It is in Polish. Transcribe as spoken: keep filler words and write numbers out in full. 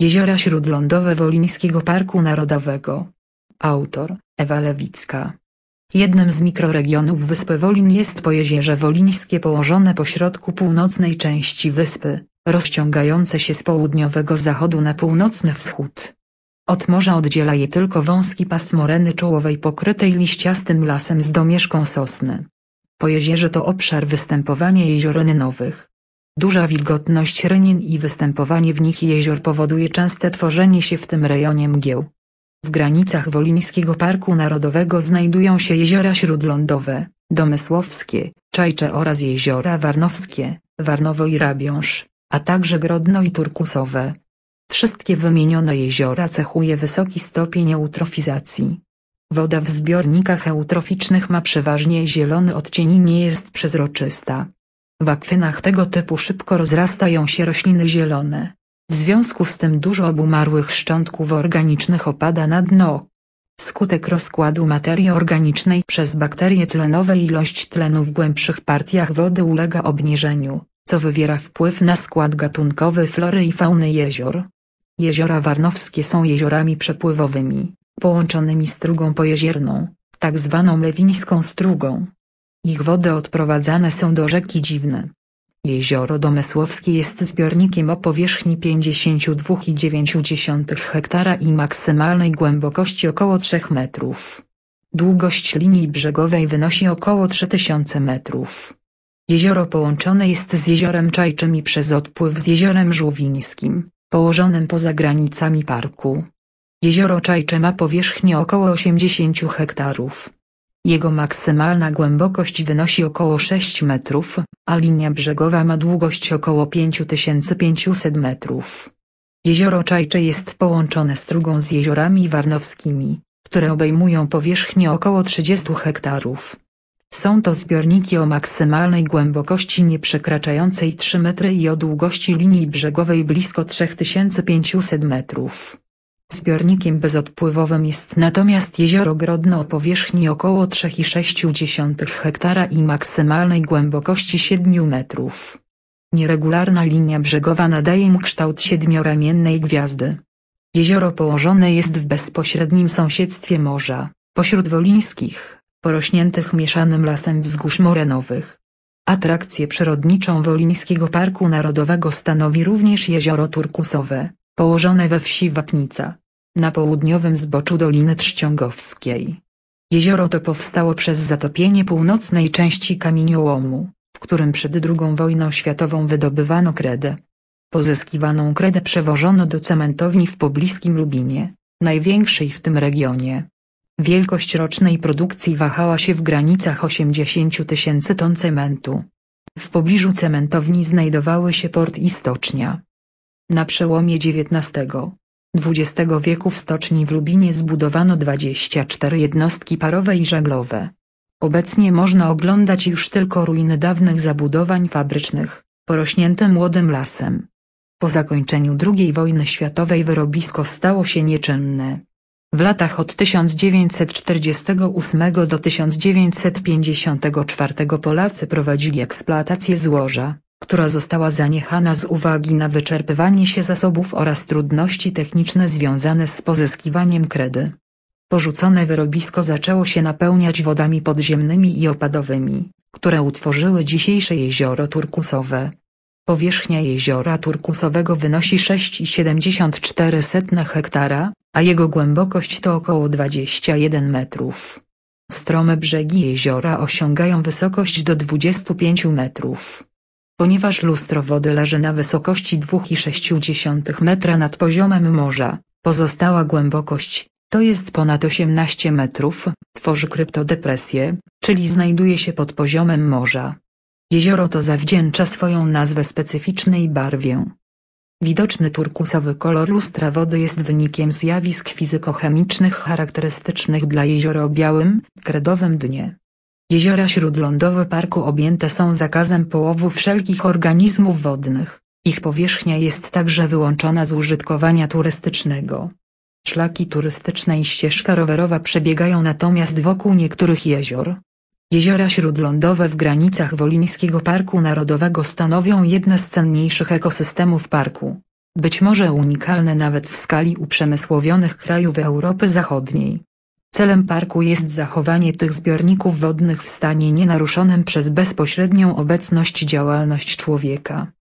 Jeziora śródlądowe Wolińskiego Parku Narodowego. Autor: Ewa Lewicka. Jednym z mikroregionów wyspy Wolin jest Pojezierze Wolińskie położone pośrodku północnej części wyspy, rozciągające się z południowego zachodu na północny wschód. Od morza oddziela je tylko wąski pas moreny czołowej pokrytej liściastym lasem z domieszką sosny. Pojezierze to obszar występowania jezior rynowych. Duża wilgotność rynin i występowanie w nich jezior powoduje częste tworzenie się w tym rejonie mgieł. W granicach Wolińskiego Parku Narodowego znajdują się jeziora śródlądowe, Domysłowskie, Czajcze oraz jeziora Warnowskie, Warnowo i Rabiąż, a także Grodno i Turkusowe. Wszystkie wymienione jeziora cechuje wysoki stopień eutrofizacji. Woda w zbiornikach eutroficznych ma przeważnie zielony odcień i nie jest przezroczysta. W akwynach tego typu szybko rozrastają się rośliny zielone. W związku z tym dużo obumarłych szczątków organicznych opada na dno. Wskutek rozkładu materii organicznej przez bakterie tlenowe ilość tlenu w głębszych partiach wody ulega obniżeniu, co wywiera wpływ na skład gatunkowy flory i fauny jezior. Jeziora warnowskie są jeziorami przepływowymi, połączonymi strugą pojezierną, tak zwaną lewińską strugą. Ich wody odprowadzane są do rzeki Dziwne. Jezioro Domysłowskie jest zbiornikiem o powierzchni pięćdziesiąt dwa i dziewięć dziesiątych hektara i maksymalnej głębokości około trzech metrów. Długość linii brzegowej wynosi około trzy tysiące metrów. Jezioro połączone jest z jeziorem Czajczym i przez odpływ z jeziorem Żółwińskim, położonym poza granicami parku. Jezioro Czajcze ma powierzchnię około osiemdziesiąt hektarów. Jego maksymalna głębokość wynosi około sześć metrów, a linia brzegowa ma długość około pięć tysięcy pięćset metrów. Jezioro Czajcze jest połączone strugą z jeziorami warnowskimi, które obejmują powierzchnię około trzydziestu hektarów. Są to zbiorniki o maksymalnej głębokości nie przekraczającej trzy metry i o długości linii brzegowej blisko trzy tysiące pięćset metrów. Zbiornikiem bezodpływowym jest natomiast jezioro Grodno o powierzchni około trzy i sześć dziesiątych hektara i maksymalnej głębokości siedmiu metrów. Nieregularna linia brzegowa nadaje mu kształt siedmioramiennej gwiazdy. Jezioro położone jest w bezpośrednim sąsiedztwie morza, pośród wolińskich, porośniętych mieszanym lasem wzgórz morenowych. Atrakcję przyrodniczą Wolińskiego Parku Narodowego stanowi również jezioro Turkusowe, położone we wsi Wapnica, na południowym zboczu Doliny Trzciągowskiej. Jezioro to powstało przez zatopienie północnej części kamieniołomu, w którym przed drugą wojną światową wydobywano kredę. Pozyskiwaną kredę przewożono do cementowni w pobliskim Lubinie, największej w tym regionie. Wielkość rocznej produkcji wahała się w granicach osiemdziesięciu tysięcy ton cementu. W pobliżu cementowni znajdowały się port i stocznia. Na przełomie dziewiętnastego i dwudziestego wieku w stoczni w Lubinie zbudowano dwadzieścia cztery jednostki parowe i żaglowe. Obecnie można oglądać już tylko ruiny dawnych zabudowań fabrycznych, porośnięte młodym lasem. Po zakończeniu drugiej wojny światowej wyrobisko stało się nieczynne. W latach od tysiąc dziewięćset czterdziestego ósmego do tysiąc dziewięćset pięćdziesiątego czwartego Polacy prowadzili eksploatację złoża, która została zaniechana z uwagi na wyczerpywanie się zasobów oraz trudności techniczne związane z pozyskiwaniem kredy. Porzucone wyrobisko zaczęło się napełniać wodami podziemnymi i opadowymi, które utworzyły dzisiejsze jezioro Turkusowe. Powierzchnia jeziora Turkusowego wynosi sześć i siedemdziesiąt cztery hektara, a jego głębokość to około dwadzieścia jeden metrów. Strome brzegi jeziora osiągają wysokość do dwudziestu pięciu metrów. Ponieważ lustro wody leży na wysokości dwa i sześć dziesiątych metra nad poziomem morza, pozostała głębokość, to jest ponad osiemnaście metrów, tworzy kryptodepresję, czyli znajduje się pod poziomem morza. Jezioro to zawdzięcza swoją nazwę specyficznej barwie. Widoczny turkusowy kolor lustra wody jest wynikiem zjawisk fizykochemicznych charakterystycznych dla jeziora o białym, kredowym dnie. Jeziora śródlądowe parku objęte są zakazem połowu wszelkich organizmów wodnych, ich powierzchnia jest także wyłączona z użytkowania turystycznego. Szlaki turystyczne i ścieżka rowerowa przebiegają natomiast wokół niektórych jezior. Jeziora śródlądowe w granicach Wolińskiego Parku Narodowego stanowią jedne z cenniejszych ekosystemów parku. być może unikalne nawet w skali uprzemysłowionych krajów Europy Zachodniej. Celem parku jest zachowanie tych zbiorników wodnych w stanie nienaruszonym przez bezpośrednią obecność działalność człowieka.